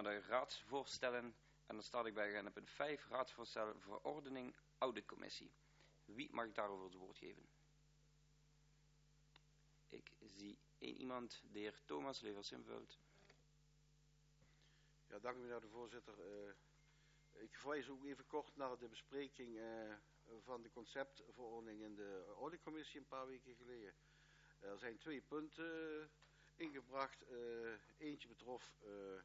de raadsvoorstellen. En dan sta ik bij agenda punt 5, raadsvoorstel verordening auditcommissie. Wie mag ik daarover het woord geven? Ik zie één iemand, de heer Thomas Levers-Simveld. Ja, dank u meneer de voorzitter. Ik verwijs ook even kort naar de bespreking van de conceptverordening in de auditcommissie een paar weken geleden. Er zijn 2 punten ingebracht. Eentje betrof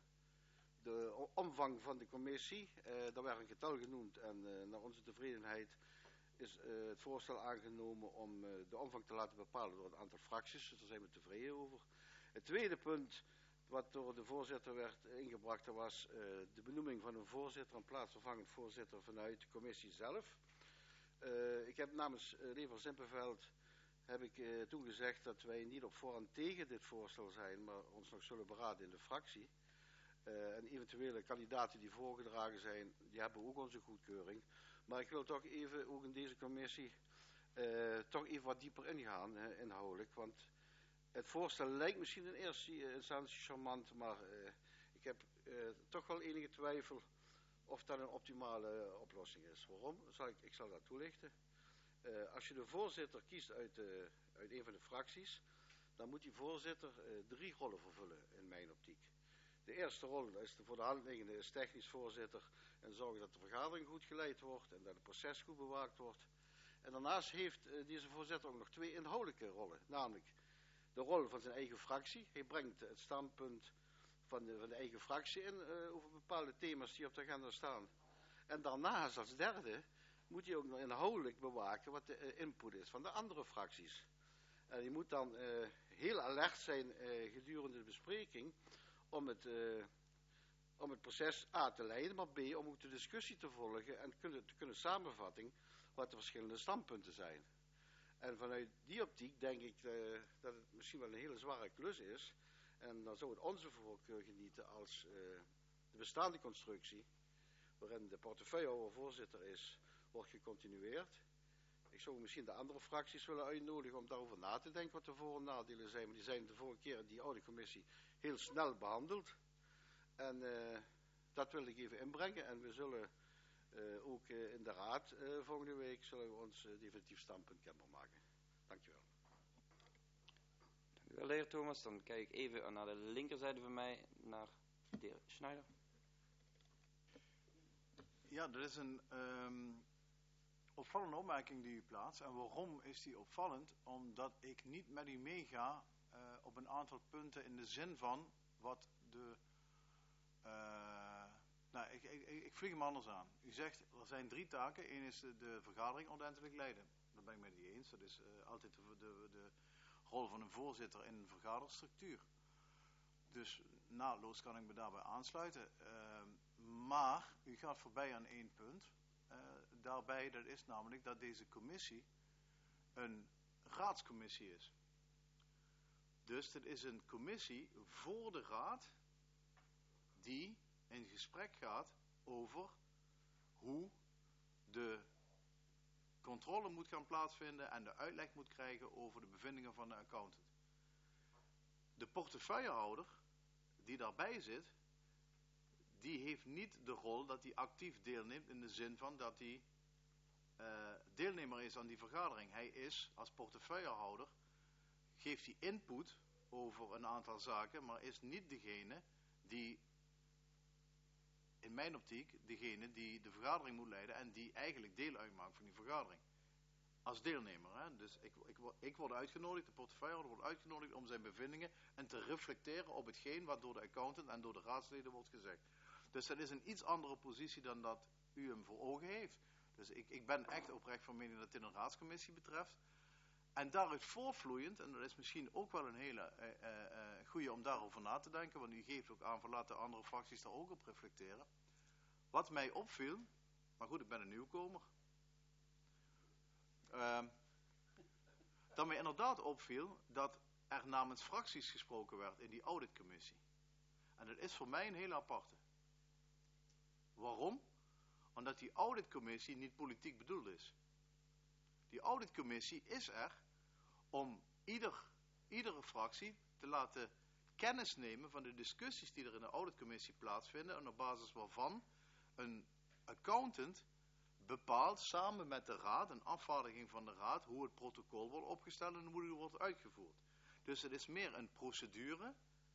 de omvang van de commissie. Daar werd een getal genoemd en naar onze tevredenheid is het voorstel aangenomen om de omvang te laten bepalen door een aantal fracties. Dus daar zijn we tevreden over. Het tweede punt wat door de voorzitter werd ingebracht, dat was de benoeming van een voorzitter en plaatsvervangend voorzitter vanuit de commissie zelf. Ik heb namens Levers-Simpenveld toen gezegd dat wij niet op voorhand tegen dit voorstel zijn, maar ons nog zullen beraden in de fractie. En eventuele kandidaten die voorgedragen zijn, die hebben ook onze goedkeuring. Maar ik wil toch even, ook in deze commissie, toch even wat dieper ingaan, inhoudelijk. Want het voorstel lijkt misschien in eerste instantie charmant, maar ik heb toch wel enige twijfel of dat een optimale oplossing is. Waarom? Ik zal dat toelichten. Als je de voorzitter kiest uit een van de fracties, dan moet die voorzitter 3 rollen vervullen in mijn optiek. De eerste rol is voor de hand liggende is technisch voorzitter en zorgen dat de vergadering goed geleid wordt en dat het proces goed bewaakt wordt. En daarnaast heeft deze voorzitter ook nog 2 inhoudelijke rollen, namelijk de rol van zijn eigen fractie. Hij brengt het standpunt van de eigen fractie in over bepaalde thema's die op de agenda staan. En daarnaast als derde moet hij ook nog inhoudelijk bewaken wat de input is van de andere fracties. En je moet dan heel alert zijn gedurende de bespreking om het proces A te leiden, maar B om ook de discussie te volgen en te kunnen samenvatten wat de verschillende standpunten zijn. En vanuit die optiek denk ik dat het misschien wel een hele zware klus is. En dan zou het onze voorkeur genieten als de bestaande constructie, waarin de portefeuillehouder voorzitter is, wordt gecontinueerd. Ik zou misschien de andere fracties willen uitnodigen om daarover na te denken wat de voor- en nadelen zijn. Maar die zijn de vorige keer in die oude commissie heel snel behandeld. En dat wil ik even inbrengen. En we zullen ook in de raad volgende week zullen we ons definitief standpunt kenbaar maken. Dankjewel. Dank u wel, de heer Thomas. Dan kijk ik even naar de linkerzijde van mij, naar de heer Schneider. Ja, dat is een opvallende opmerking die u plaatst. En waarom is die opvallend? Omdat ik niet met u meega op een aantal punten in de zin van wat de... ik vlieg hem anders aan. U zegt, er zijn 3 taken. Eén is de vergadering ordentelijk leiden. Daar ben ik met u eens. Dat is altijd de rol van een voorzitter in een vergaderstructuur. Dus naadloos kan ik me daarbij aansluiten. Maar u gaat voorbij aan 1 punt. Daarbij, dat is namelijk dat deze commissie een raadscommissie is. Dus het is een commissie voor de raad die in gesprek gaat over hoe de controle moet gaan plaatsvinden en de uitleg moet krijgen over de bevindingen van de accountant. De portefeuillehouder die daarbij zit, die heeft niet de rol dat hij actief deelneemt in de zin van dat hij deelnemer is aan die vergadering. Hij is als portefeuillehouder, geeft hij input over een aantal zaken, maar is niet degene die, in mijn optiek, degene die de vergadering moet leiden en die eigenlijk deel uitmaakt van die vergadering. Als deelnemer. Hè? Dus ik word uitgenodigd, de portefeuillehouder wordt uitgenodigd om zijn bevindingen en te reflecteren op hetgeen wat door de accountant en door de raadsleden wordt gezegd. Dus dat is een iets andere positie dan dat u hem voor ogen heeft. Dus ik ben echt oprecht van mening dat dit een raadscommissie betreft. En daaruit voortvloeiend, en dat is misschien ook wel een hele goede om daarover na te denken, want u geeft ook aan van laten andere fracties daar ook op reflecteren. Wat mij opviel, maar goed, ik ben een nieuwkomer. Dat mij inderdaad opviel dat er namens fracties gesproken werd in die auditcommissie. En dat is voor mij een hele aparte. Waarom? Omdat die auditcommissie niet politiek bedoeld is. Die auditcommissie is er om iedere fractie te laten kennis nemen van de discussies die er in de auditcommissie plaatsvinden en op basis waarvan een accountant bepaalt samen met de raad, een afvaardiging van de raad, hoe het protocol wordt opgesteld en hoe het wordt uitgevoerd. Dus het is meer een procedure,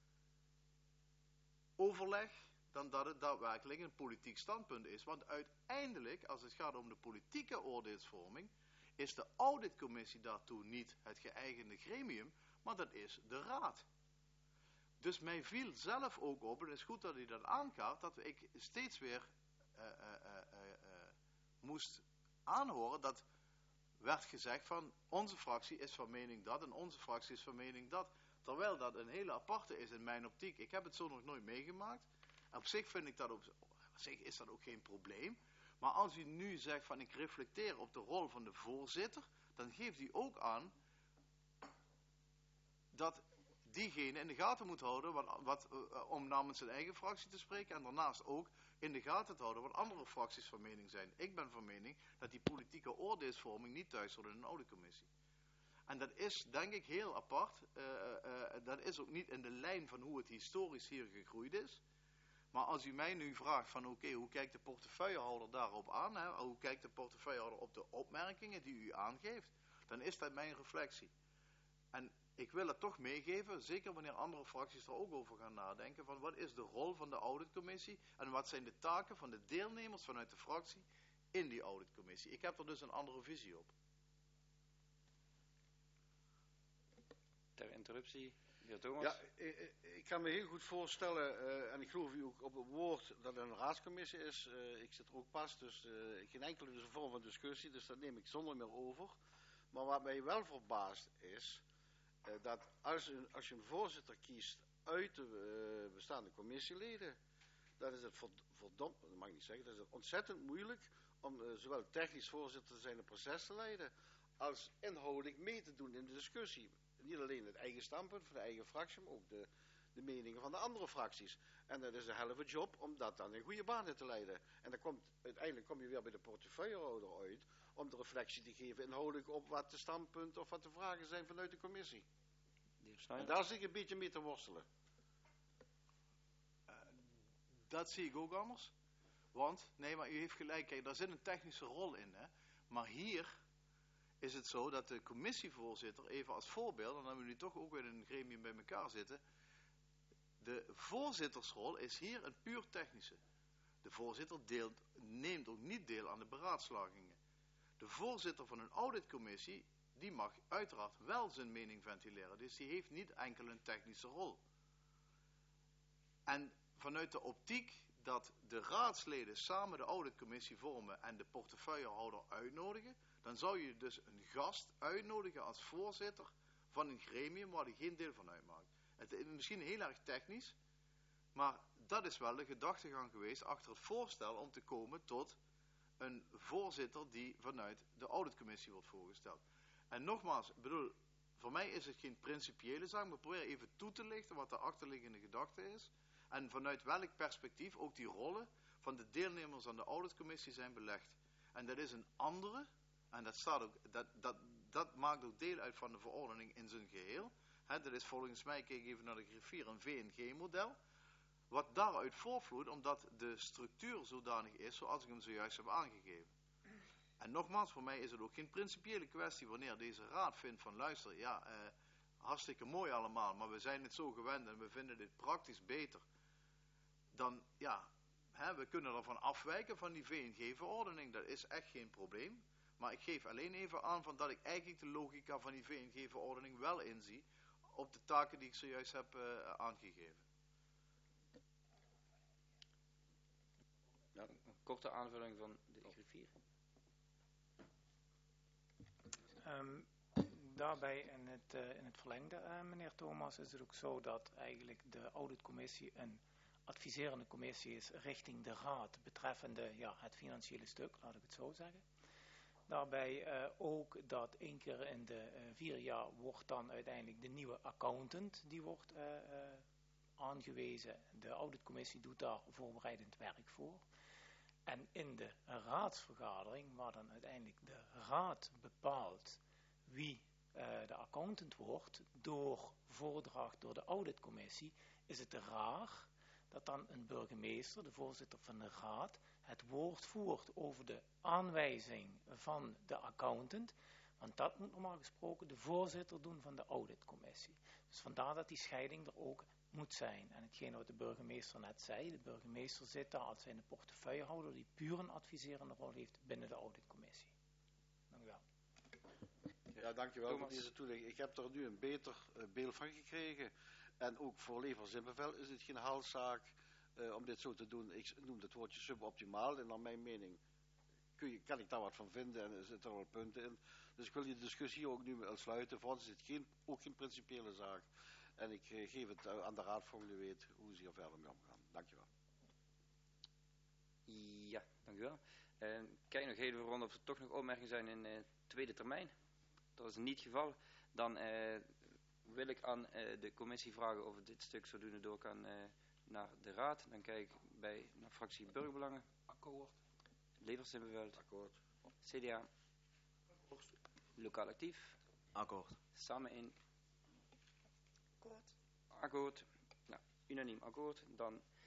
overleg, dan dat het daadwerkelijk een politiek standpunt is. Want uiteindelijk, als het gaat om de politieke oordeelsvorming, is de auditcommissie daartoe niet het geëigende gremium, maar dat is de raad. Dus mij viel zelf ook op, en het is goed dat u dat aankaart, dat ik steeds weer moest aanhoren dat werd gezegd van onze fractie is van mening dat en onze fractie is van mening dat. Terwijl dat een hele aparte is in mijn optiek. Ik heb het zo nog nooit meegemaakt. En op zich vind ik dat op zich is dat ook geen probleem. Maar als u nu zegt van ik reflecteer op de rol van de voorzitter, dan geeft u ook aan dat diegene in de gaten moet houden om namens zijn eigen fractie te spreken en daarnaast ook in de gaten te houden wat andere fracties van mening zijn. Ik ben van mening dat die politieke oordeelsvorming niet thuis hoort in een auditcommissie. En dat is denk ik heel apart. Dat is ook niet in de lijn van hoe het historisch hier gegroeid is. Maar als u mij nu vraagt van oké, hoe kijkt de portefeuillehouder daarop aan? Hè? Hoe kijkt de portefeuillehouder op de opmerkingen die u aangeeft? Dan is dat mijn reflectie. En ik wil het toch meegeven, zeker wanneer andere fracties er ook over gaan nadenken, van wat is de rol van de auditcommissie en wat zijn de taken van de deelnemers vanuit de fractie in die auditcommissie. Ik heb er dus een andere visie op. Ter interruptie, de heer Thomas. Ja, ik kan me heel goed voorstellen, en ik geloof u ook op het woord, dat het een raadscommissie is. Ik zit er ook pas, dus geen enkele vorm van discussie, dus dat neem ik zonder meer over. Maar wat mij wel verbaast is, dat als je een voorzitter kiest uit de bestaande commissieleden, dan is het verdomd, dat mag ik niet zeggen, dan is het ontzettend moeilijk om zowel technisch voorzitter te zijn het proces te leiden, als inhoudelijk mee te doen in de discussie. Niet alleen het eigen standpunt van de eigen fractie, maar ook de meningen van de andere fracties. En dat is een helft job om dat dan in goede banen te leiden. En dan uiteindelijk kom je weer bij de portefeuillehouder uit om de reflectie te geven inhoudelijk op wat de standpunten of wat de vragen zijn vanuit de commissie. En daar zit ik een beetje mee te worstelen. Dat zie ik ook anders. Want, nee, maar u heeft gelijk, kijk, daar zit een technische rol in. Hè? Maar hier is het zo dat de commissievoorzitter, even als voorbeeld, en dan we nu toch ook weer in een gremium bij elkaar zitten, de voorzittersrol is hier een puur technische. De voorzitter neemt ook niet deel aan de beraadslagingen. De voorzitter van een auditcommissie, die mag uiteraard wel zijn mening ventileren. Dus die heeft niet enkel een technische rol. En vanuit de optiek dat de raadsleden samen de auditcommissie vormen en de portefeuillehouder uitnodigen, dan zou je dus een gast uitnodigen als voorzitter van een gremium waar hij geen deel van uitmaakt. Het is misschien heel erg technisch, maar dat is wel de gedachtegang geweest achter het voorstel om te komen tot een voorzitter die vanuit de auditcommissie wordt voorgesteld. En nogmaals, ik bedoel, voor mij is het geen principiële zaak, maar probeer even toe te lichten wat de achterliggende gedachte is. En vanuit welk perspectief ook die rollen van de deelnemers aan de auditcommissie zijn belegd. En dat is een andere, en dat staat ook, dat maakt ook deel uit van de verordening in zijn geheel. Dat is volgens mij, kijk even naar de griffier, een VNG-model. Wat daaruit voortvloeit, omdat de structuur zodanig is zoals ik hem zojuist heb aangegeven. En nogmaals, voor mij is het ook geen principiële kwestie wanneer deze raad vindt van luister, ja, hartstikke mooi allemaal, maar we zijn het zo gewend en we vinden dit praktisch beter. Dan, ja, we kunnen ervan afwijken van die VNG-verordening, dat is echt geen probleem. Maar ik geef alleen even aan van dat ik eigenlijk de logica van die VNG-verordening wel inzie op de taken die ik zojuist heb aangegeven. Ja, een korte aanvulling van de griffier. Daarbij in het verlengde, meneer Thomas, is het ook zo dat eigenlijk de auditcommissie een adviserende commissie is richting de raad betreffende het financiële stuk, laat ik het zo zeggen. Daarbij ook dat 1 keer in de 4 jaar wordt dan uiteindelijk de nieuwe accountant, die wordt aangewezen. De auditcommissie doet daar voorbereidend werk voor. En in de raadsvergadering, waar dan uiteindelijk de raad bepaalt wie de accountant wordt door voordracht door de auditcommissie, is het raar dat dan een burgemeester, de voorzitter van de raad, het woord voert over de aanwijzing van de accountant, want dat moet normaal gesproken de voorzitter doen van de auditcommissie. Dus vandaar dat die scheiding er ook moet zijn. En hetgene wat de burgemeester net zei, de burgemeester zit daar als zijn portefeuillehouder die puur een adviserende rol heeft binnen de auditcommissie. Dank u wel. Ja, dankjewel voor Thomas. deze toelichting. Ik heb er nu een beter beeld van gekregen. En ook voor Levers in Bevel is het geen haalzaak om dit zo te doen. Ik noem het woordje suboptimaal en naar mijn mening kan ik daar wat van vinden en er zitten er wel punten in. Dus ik wil die discussie ook nu sluiten. Voor ons is het ook geen principiële zaak. En ik geef het aan de raad volgende week hoe ze hier verder mee omgaan. Dankjewel. Ja, dank u wel. Kijk nog even rond of er toch nog opmerkingen zijn in tweede termijn. Dat is niet het geval. Dan wil ik aan de commissie vragen of dit stuk zodoende door kan naar de raad. Dan kijk ik naar fractie Burgerbelangen. Akkoord. Levers in Bevel. Akkoord. CDA. Lokaal actief. Akkoord. Samen in. Akkoord. Akkoord. Nou, unaniem akkoord. Dan